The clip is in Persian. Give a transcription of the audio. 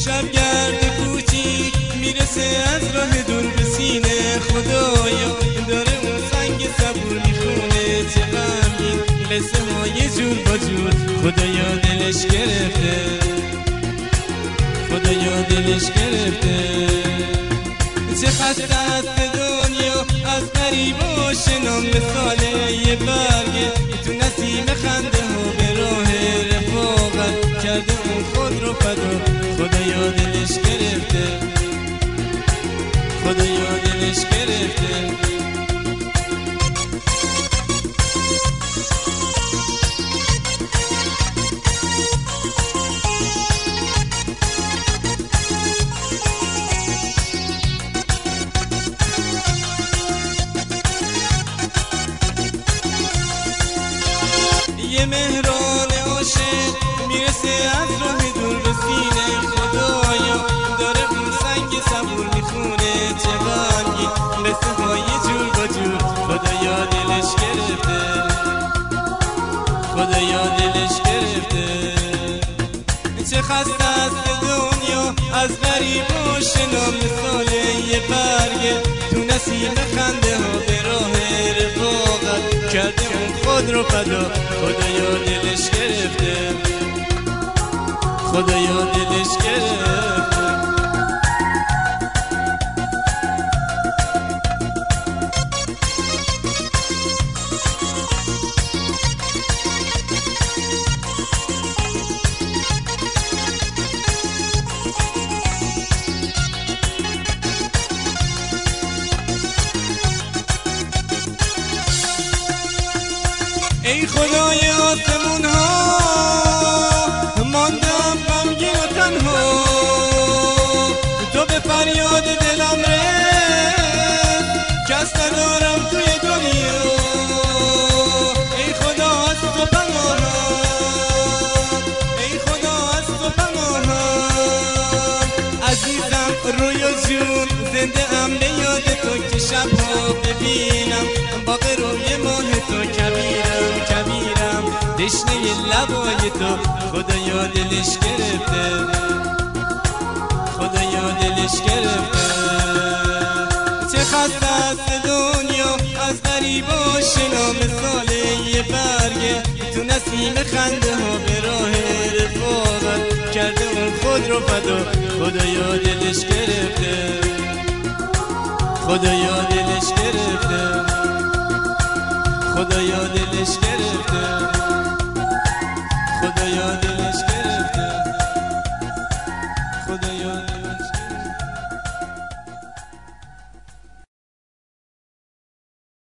شبگرد کوچیک میرسه از راه دور به سینه. خدایا داره اون سنگ صبور میخونه، چه غمگین قصه های جور با جور. خدایا دلش گرفته، خدایا دلش گرفته. چه خسته است دنیا از غریب و شنا، مثال یه برگه تو نسیم خنده ها به راه رفاقت کرده اون خود رو فدا. خدایا دلش گرفته، خدایا دلش گرفته. یه مهران عاشق میرسه از راه دور به سینه. خدایا داره اون سنگ صبور میخونه، چه غمگین قصه های جور با جور. خدایا دلش گرفته، خدایا دلش گرفته. چه خسته است دنیا از غریب و شنا، مثال یه برگه تو نسیم خنده ها به راه رفاقت کرده اون خود رو فدا. خدایا دلش گرفته، خدایا دلش گرفته. ای خدای آسمون ها ماندم غمگین و تنها، تو به فریاد دلم رس کس ندارم توی دنیا. ای خدا از تو پناهم، ای خدا از تو پناهم. عزیزم رویا جون زنده ام به یاد تو که شبها ببینم باغ روی ماه تو. کبیرم کبیرم دشنه لبای تو. خدایا دلش گرفته، خدایا دلش گرفته. چه خسته است دنیا از غریب و شنا، مثال یه برگه تو نسیم خنده ها به راه رفاقت کرده اون خود رو فدا. خدایا دلش گرفته، خدایا دلش گرفته، خدایا دلش گرفته، خدایا دلش